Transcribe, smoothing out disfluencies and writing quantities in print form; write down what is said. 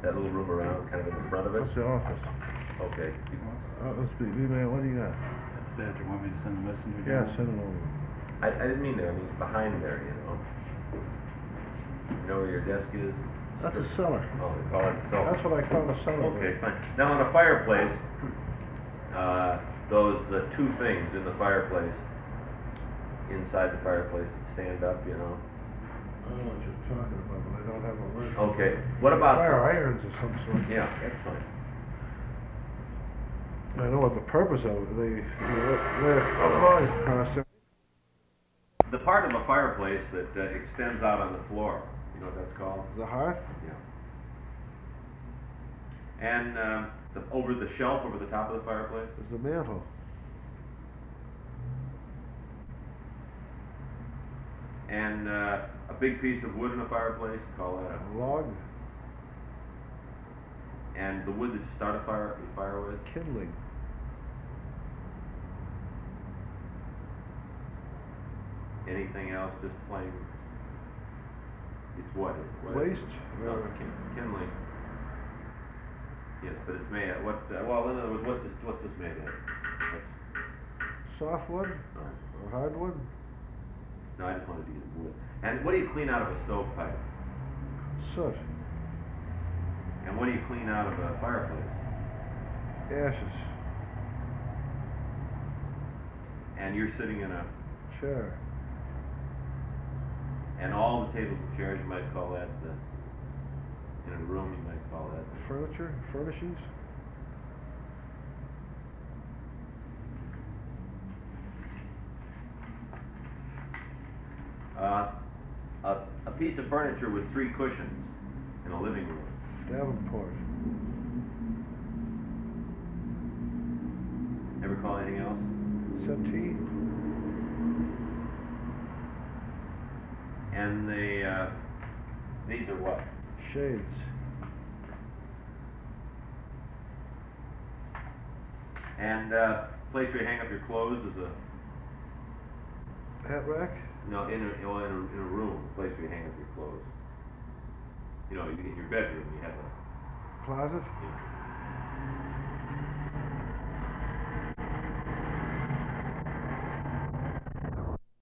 That little room around, kind of in the front of it? What's the office? Okay. Let's be, man, what do you got? That's that, you want me to send the messenger Yeah, down? send it over. I didn't mean there, I mean behind there, you know? You know where your desk is? That's a cellar. Oh, they call it the cellar. That's what I call a cellar. Okay, fine. Now, on a fireplace, those two things in the fireplace, inside the fireplace that stand up, you know? I don't know what you're talking about, but I don't have a word. Okay, what about... Fire irons of some sort. Yeah, that's fine. I know what the purpose of it, they lay a line across there. The part of a fireplace that extends out on the floor, you know what that's called? The hearth? Yeah. And over the shelf, over the top of the fireplace? Is the mantle. And a big piece of wood in a fireplace, call that A log? And the wood that you start a fire with? Kindling. Anything else, just plain? It's what? Waste? No, it's kindling. Yes, but it's made of what? Well, in other words, what's this made of? Softwood? No. Or hardwood? No, I just wanted to use wood. And what do you clean out of a stovepipe? Soot. And what do you clean out of a fireplace? Ashes. And you're sitting in a... Chair. And all the tables and chairs, you might call that in a room, you might call that... Furniture? Furnishings? A piece of furniture with 3 cushions in a living room. Davenport. Ever call anything else? Settee. And these are what? Shades. And place where you hang up your clothes is a... Hat rack? No, in a room, a place where you hang up your clothes. You know, in your bedroom you have a... Closet? You know,